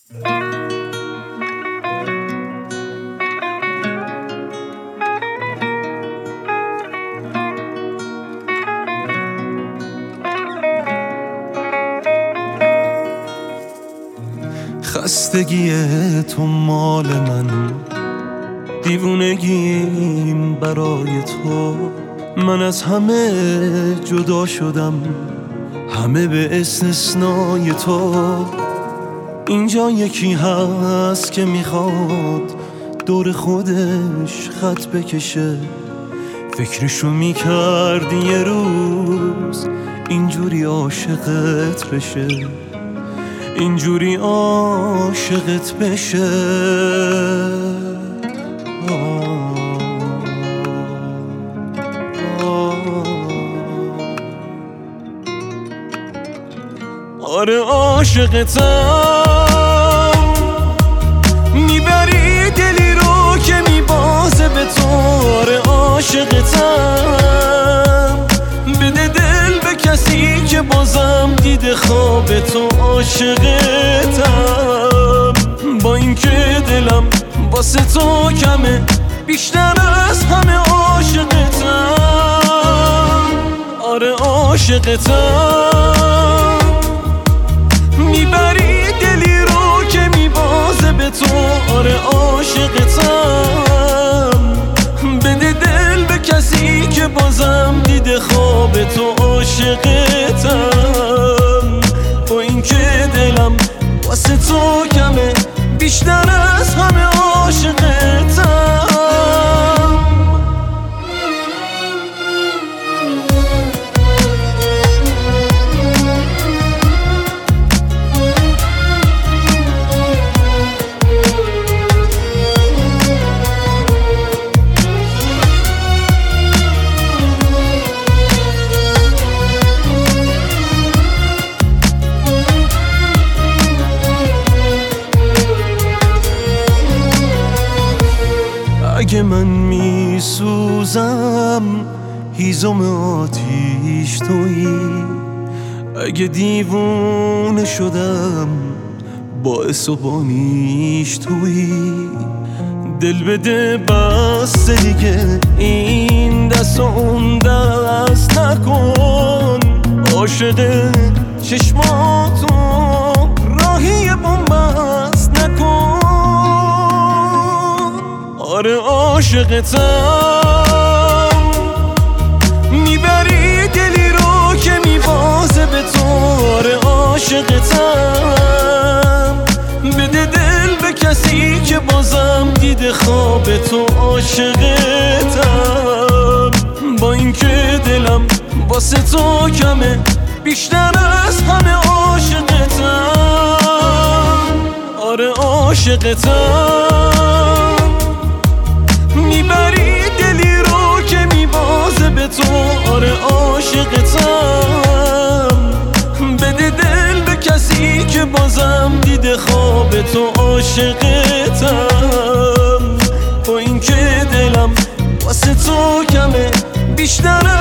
خستگی تو مال من، دیوونگیم برای تو. من از همه جدا شدم، همه به استثنای تو. اینجا یکی هست که میخواد دور خودش خط بکشه. فکرشو میکردی یه روز اینجوری عاشقت بشه، اینجوری عاشقت بشه. آره عاشقتم، میبری دلی رو که میبازه به تو. آره عاشقتم، بده دل به کسی که بازم دیده خواب تو. عاشقتم، با اینکه دلم واسه تو کمه، بیشتر از همه عاشقتم. آره عاشقتم، میبری دلی رو که میبازه به تو. آره عاشقتم، بده دل به کسی که بازم دیده خواب تو. عاشقتم، با اینکه دلم واسه تو کمه، بیشتر از همه عاشقتم. اگه من میسوزم هیزم آتیش تویی، اگه دیوونه شدم باعث و بانیش تویی. دل بده بس دیگه، این دست و اون دست نکن. عاشق چشماتو راهی بنبست نکن. آره عاشقتم، میبری دلی رو که میبازه به تو. آره عاشقتم، بده دل به کسی که بازم دیده خواب تو. عاشقتم، با اینکه دلم واسه تو کمه، بیشتر از همه عاشقتم. آره عاشقتم، میبری دلی رو که میبازه به تو. آره عاشقتم، بده دل به کسی که بازم دیده خواب تو. عاشقتم، با اینکه دلم واسه تو کمه، بیشتر